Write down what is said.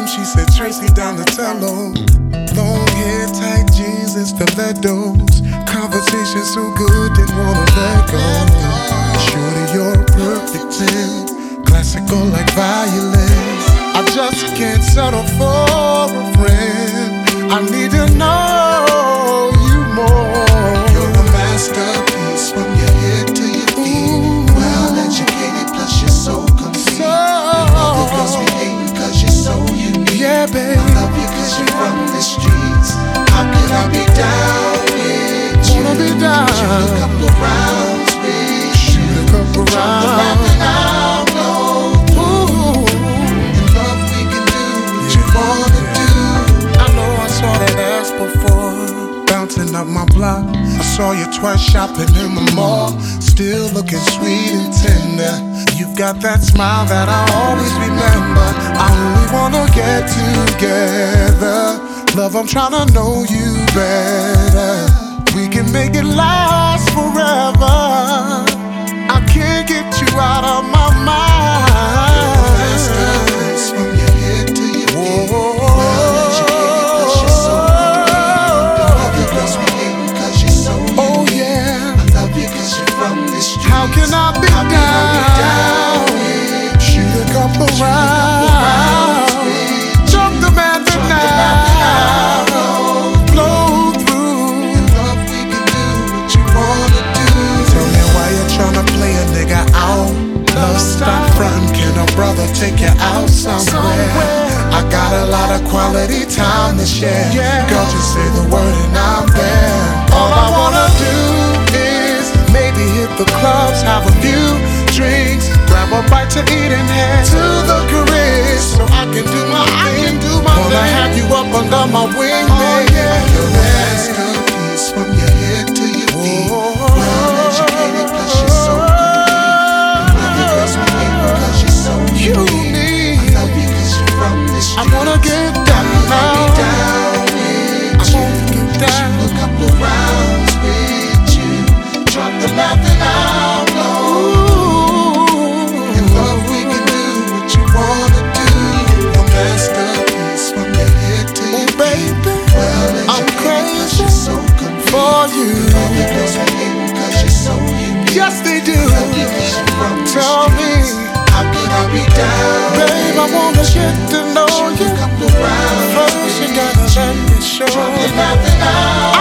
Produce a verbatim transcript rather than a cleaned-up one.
she said Tracy Donatello. Long hair, tight jeans, and stilettos. Conversation so good, didn't wanna let go. Shorty, you're a perfect ten, classical like violins. I just can't settle for a friend. I need to know you more. You're a masterpiece from your head to your feet. Well educated, plus you're so complete. So, and all the girls be hating cause you're so unique. Yeah, babe, I love you cause you're from the streets. How could I be down with you? Wanna be down. Shoot a couple of rounds with you. Shoot a couple of rounds. Around and I'll go through. In love we can do what you wanna do. I know I saw that ass before. Bouncing up my block, I saw you twice shopping in the mall. Still looking sweet and tender. You've got that smile that I always remember. I only wanna get together. Love, I'm tryna know you better. We can make it last forever. I can't get you out of my mind. Masterpiece from your head to your feet. Well educated, plus you're so complete. I love you cause we hating cause you're so unique. Oh yeah, I love you cause you're from the streets. How can I be How down? Can I be down with Shoot you? a couple Shoot rounds. Jump the man tonight. Flow through. In love we can do what you wanna do. Tell me why you're tryna play a nigga out. Love, stop frontin', can a brother take you out somewhere? I got a lot of quality time to share. Girl, just say the word and I'm there. All I wanna do is maybe hit the clubs, have a few drinks, grab a bite to eat and head to the career, so I can do my thing. Wanna have you up under my wing, baby. You're a masterpiece from your head to your feet. Well educated, plus you're so complete. I love you cause we hate because you're so unique. I love you cause you're from the streets. I wanna get down now. Down with you. I wanna get down. Shoot a couple of rounds with you. Drop the mouth and I'll blow. In love we can do what you wanna do. A masterpiece from your head to your feet. Well I'm crazy so for you. Love you cause we hate cause you're so unique. Yes they do. Love you cause you're from the Tell streets. me how can I be down? Babe, I wanna get to know you. First you gotta let me show you.